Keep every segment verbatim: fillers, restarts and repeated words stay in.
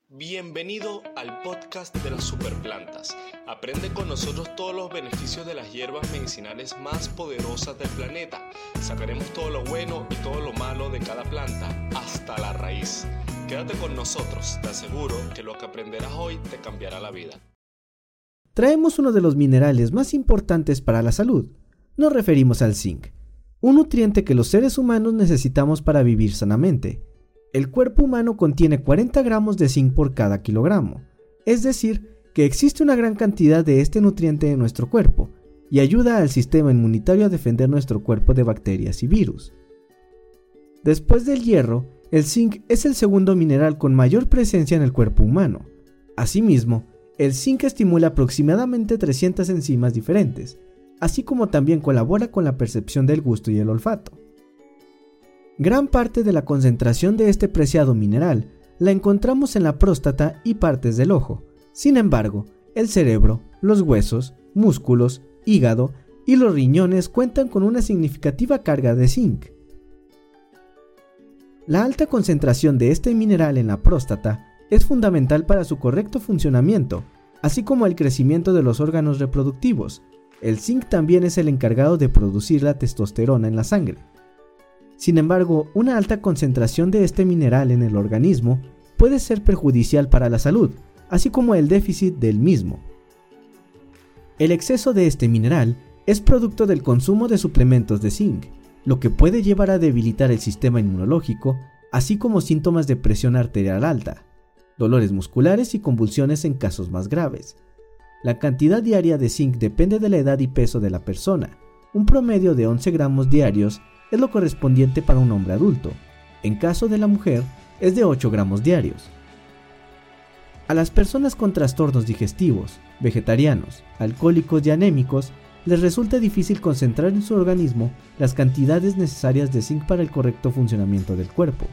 Bienvenido al podcast de las superplantas. Aprende con nosotros todos los beneficios de las hierbas medicinales más poderosas del planeta. Sacaremos todo lo bueno y todo lo malo de cada planta hasta la raíz. Quédate con nosotros, te aseguro que lo que aprenderás hoy te cambiará la vida. Traemos uno de los minerales más importantes para la salud. Nos referimos al zinc, un nutriente que los seres humanos necesitamos para vivir sanamente. El cuerpo humano contiene cuarenta gramos de zinc por cada kilogramo, es decir, que existe una gran cantidad de este nutriente en nuestro cuerpo y ayuda al sistema inmunitario a defender nuestro cuerpo de bacterias y virus. Después del hierro, el zinc es el segundo mineral con mayor presencia en el cuerpo humano. Asimismo, el zinc estimula aproximadamente trescientas enzimas diferentes, así como también colabora con la percepción del gusto y el olfato. Gran parte de la concentración de este preciado mineral la encontramos en la próstata y partes del ojo. Sin embargo, el cerebro, los huesos, músculos, hígado y los riñones cuentan con una significativa carga de zinc. La alta concentración de este mineral en la próstata es fundamental para su correcto funcionamiento, así como el crecimiento de los órganos reproductivos. El zinc también es el encargado de producir la testosterona en la sangre. Sin embargo, una alta concentración de este mineral en el organismo puede ser perjudicial para la salud, así como el déficit del mismo. El exceso de este mineral es producto del consumo de suplementos de zinc, lo que puede llevar a debilitar el sistema inmunológico, así como síntomas de presión arterial alta, dolores musculares y convulsiones en casos más graves. La cantidad diaria de zinc depende de la edad y peso de la persona. Un promedio de once gramos diarios es lo correspondiente para un hombre adulto. En caso de la mujer, es de ocho gramos diarios. A las personas con trastornos digestivos, vegetarianos, alcohólicos y anémicos, les resulta difícil concentrar en su organismo las cantidades necesarias de zinc para el correcto funcionamiento del cuerpo.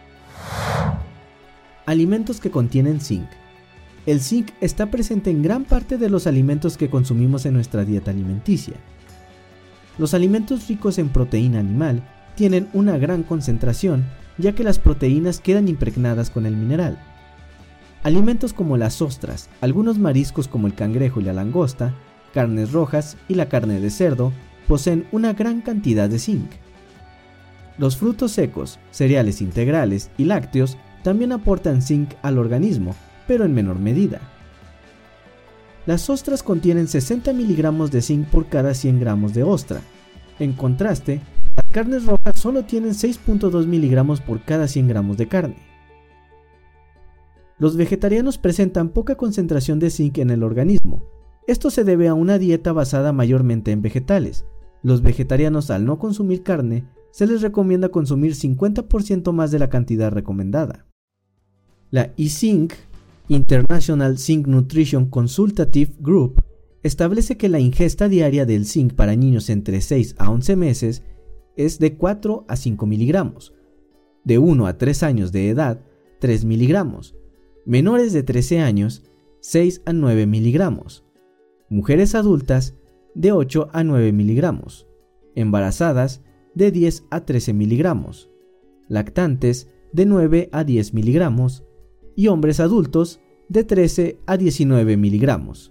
Alimentos que contienen zinc. El zinc está presente en gran parte de los alimentos que consumimos en nuestra dieta alimenticia. Los alimentos ricos en proteína animal tienen una gran concentración, ya que las proteínas quedan impregnadas con el mineral. Alimentos como las ostras, algunos mariscos como el cangrejo y la langosta, carnes rojas y la carne de cerdo poseen una gran cantidad de zinc. Los frutos secos, cereales integrales y lácteos también aportan zinc al organismo, pero en menor medida. Las ostras contienen sesenta miligramos de zinc por cada cien gramos de ostra. En contraste, las carnes rojas solo tienen seis punto dos miligramos por cada cien gramos de carne. Los vegetarianos presentan poca concentración de zinc en el organismo. Esto se debe a una dieta basada mayormente en vegetales. Los vegetarianos, al no consumir carne, se les recomienda consumir cincuenta por ciento más de la cantidad recomendada. La I-Zinc, International Zinc Nutrition Consultative Group, establece que la ingesta diaria del zinc para niños entre seis a once meses es de cuatro a cinco miligramos, de uno a tres años de edad, tres miligramos, menores de trece años, seis a nueve miligramos, mujeres adultas, de ocho a nueve miligramos, embarazadas, de diez a trece miligramos, lactantes, de nueve a diez miligramos, y hombres adultos de trece a diecinueve miligramos.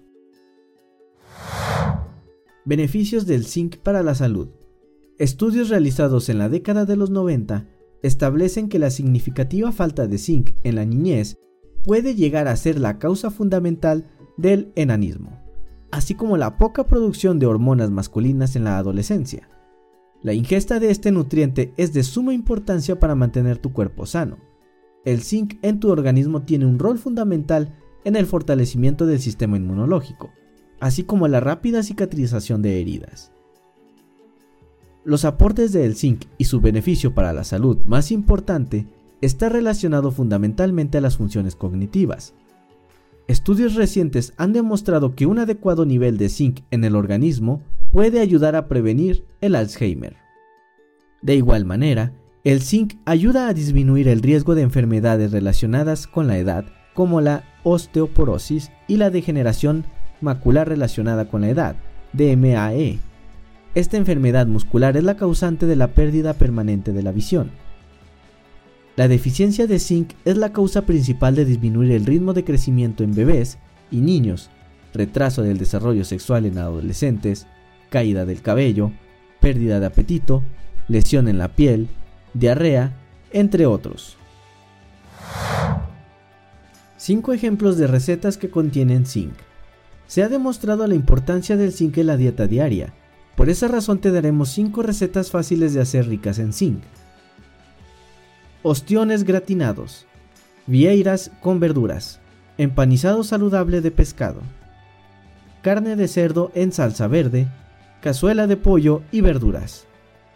Beneficios del zinc para la salud. Estudios realizados en la década de los noventa establecen que la significativa falta de zinc en la niñez puede llegar a ser la causa fundamental del enanismo, así como la poca producción de hormonas masculinas en la adolescencia. La ingesta de este nutriente es de suma importancia para mantener tu cuerpo sano. El zinc en tu organismo tiene un rol fundamental en el fortalecimiento del sistema inmunológico, así como la rápida cicatrización de heridas. Los aportes del zinc y su beneficio para la salud más importante está relacionado fundamentalmente a las funciones cognitivas. Estudios recientes han demostrado que un adecuado nivel de zinc en el organismo puede ayudar a prevenir el Alzheimer. De igual manera, el zinc ayuda a disminuir el riesgo de enfermedades relacionadas con la edad, como la osteoporosis y la degeneración macular relacionada con la edad, D M A E. Esta enfermedad muscular es la causante de la pérdida permanente de la visión. La deficiencia de zinc es la causa principal de disminuir el ritmo de crecimiento en bebés y niños, retraso del desarrollo sexual en adolescentes, caída del cabello, pérdida de apetito, lesión en la piel, diarrea, entre otros. cinco ejemplos de recetas que contienen zinc. Se ha demostrado la importancia del zinc en la dieta diaria. Por esa razón te daremos cinco recetas fáciles de hacer ricas en zinc. Ostiones gratinados, vieiras con verduras, empanizado saludable de pescado, carne de cerdo en salsa verde, cazuela de pollo y verduras.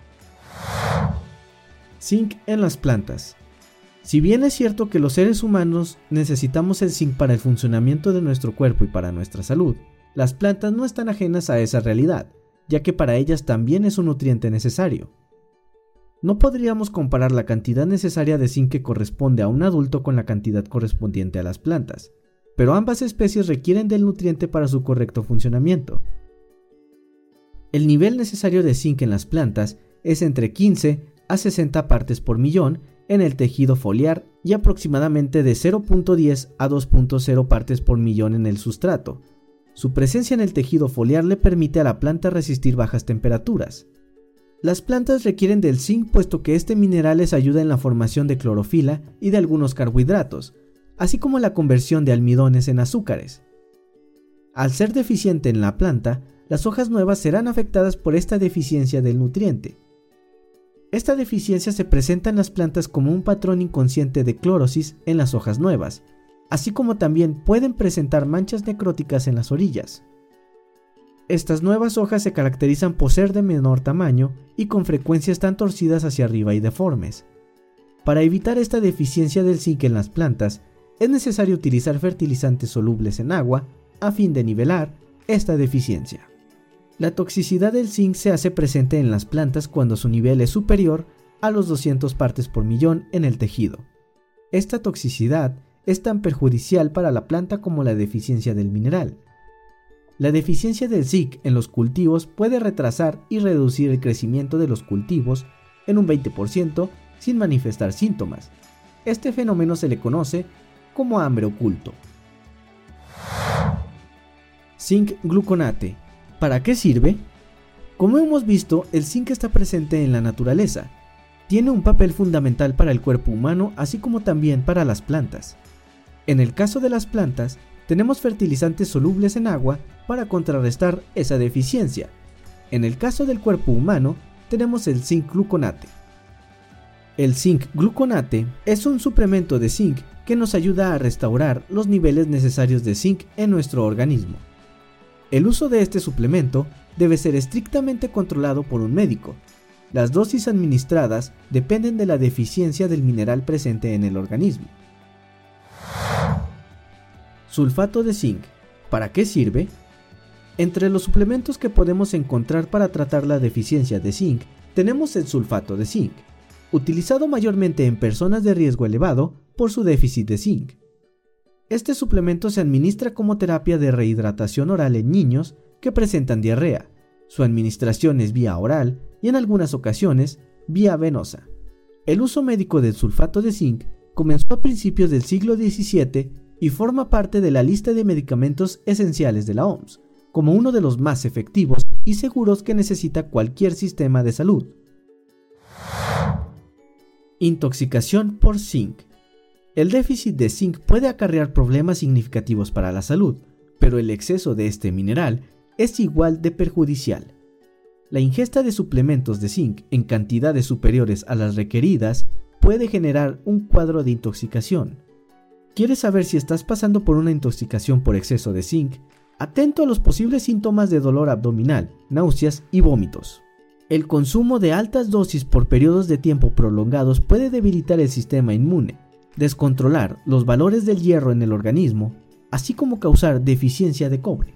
Zinc en las plantas. Si bien es cierto que los seres humanos necesitamos el zinc para el funcionamiento de nuestro cuerpo y para nuestra salud, las plantas no están ajenas a esa realidad, ya que para ellas también es un nutriente necesario. No podríamos comparar la cantidad necesaria de zinc que corresponde a un adulto con la cantidad correspondiente a las plantas, pero ambas especies requieren del nutriente para su correcto funcionamiento. El nivel necesario de zinc en las plantas es entre quince a sesenta partes por millón en el tejido foliar y aproximadamente de cero punto diez a dos punto cero partes por millón en el sustrato. Su presencia en el tejido foliar le permite a la planta resistir bajas temperaturas. Las plantas requieren del zinc puesto que este mineral les ayuda en la formación de clorofila y de algunos carbohidratos, así como la conversión de almidones en azúcares. Al ser deficiente en la planta, las hojas nuevas serán afectadas por esta deficiencia del nutriente. Esta deficiencia se presenta en las plantas como un patrón inconsciente de clorosis en las hojas nuevas, así como también pueden presentar manchas necróticas en las orillas. Estas nuevas hojas se caracterizan por ser de menor tamaño y con frecuencia están torcidas hacia arriba y deformes. Para evitar esta deficiencia del zinc en las plantas, es necesario utilizar fertilizantes solubles en agua a fin de nivelar esta deficiencia. La toxicidad del zinc se hace presente en las plantas cuando su nivel es superior a los doscientas partes por millón en el tejido. Esta toxicidad es tan perjudicial para la planta como la deficiencia del mineral. La deficiencia del zinc en los cultivos puede retrasar y reducir el crecimiento de los cultivos en un veinte por ciento sin manifestar síntomas. Este fenómeno se le conoce como hambre oculto. Zinc gluconate. ¿Para qué sirve? Como hemos visto, el zinc está presente en la naturaleza. Tiene un papel fundamental para el cuerpo humano, así como también para las plantas. En el caso de las plantas, tenemos fertilizantes solubles en agua para contrarrestar esa deficiencia. En el caso del cuerpo humano, tenemos el zinc gluconate. El zinc gluconate es un suplemento de zinc que nos ayuda a restaurar los niveles necesarios de zinc en nuestro organismo. El uso de este suplemento debe ser estrictamente controlado por un médico. Las dosis administradas dependen de la deficiencia del mineral presente en el organismo. Sulfato de zinc. ¿Para qué sirve? Entre los suplementos que podemos encontrar para tratar la deficiencia de zinc, tenemos el sulfato de zinc, utilizado mayormente en personas de riesgo elevado por su déficit de zinc. Este suplemento se administra como terapia de rehidratación oral en niños que presentan diarrea. Su administración es vía oral y en algunas ocasiones vía venosa. El uso médico del sulfato de zinc comenzó a principios del siglo diecisiete y forma parte de la lista de medicamentos esenciales de la O M S, como uno de los más efectivos y seguros que necesita cualquier sistema de salud. Intoxicación por zinc. El déficit de zinc puede acarrear problemas significativos para la salud, pero el exceso de este mineral es igual de perjudicial. La ingesta de suplementos de zinc en cantidades superiores a las requeridas puede generar un cuadro de intoxicación. ¿Quieres saber si estás pasando por una intoxicación por exceso de zinc? Atento a los posibles síntomas de dolor abdominal, náuseas y vómitos. El consumo de altas dosis por periodos de tiempo prolongados puede debilitar el sistema inmune, descontrolar los valores del hierro en el organismo, así como causar deficiencia de cobre.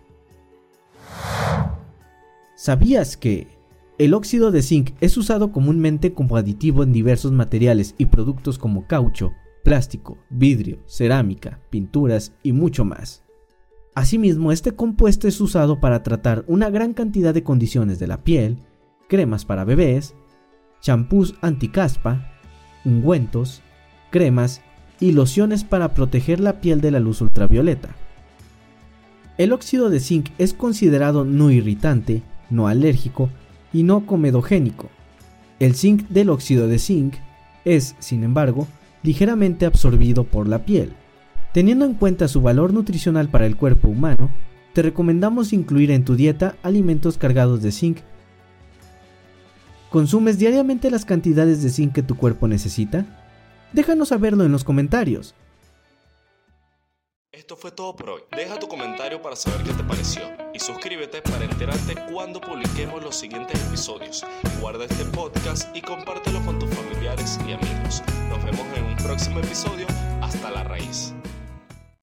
¿Sabías que el óxido de zinc es usado comúnmente como aditivo en diversos materiales y productos como caucho, plástico, vidrio, cerámica, pinturas y mucho más? Asimismo, este compuesto es usado para tratar una gran cantidad de condiciones de la piel, cremas para bebés, champús anticaspa, ungüentos, cremas y lociones para proteger la piel de la luz ultravioleta. El óxido de zinc es considerado no irritante, no alérgico y no comedogénico. El zinc del óxido de zinc es, sin embargo, ligeramente absorbido por la piel. Teniendo en cuenta su valor nutricional para el cuerpo humano, te recomendamos incluir en tu dieta alimentos cargados de zinc. ¿Consumes diariamente las cantidades de zinc que tu cuerpo necesita? Déjanos saberlo en los comentarios. Esto fue todo por hoy. Deja tu comentario para saber qué te pareció y suscríbete para enterarte cuando publiquemos los siguientes episodios. Guarda este podcast y compártelo con tus familiares y amigos. Nos vemos en un próximo episodio. Hasta la raíz.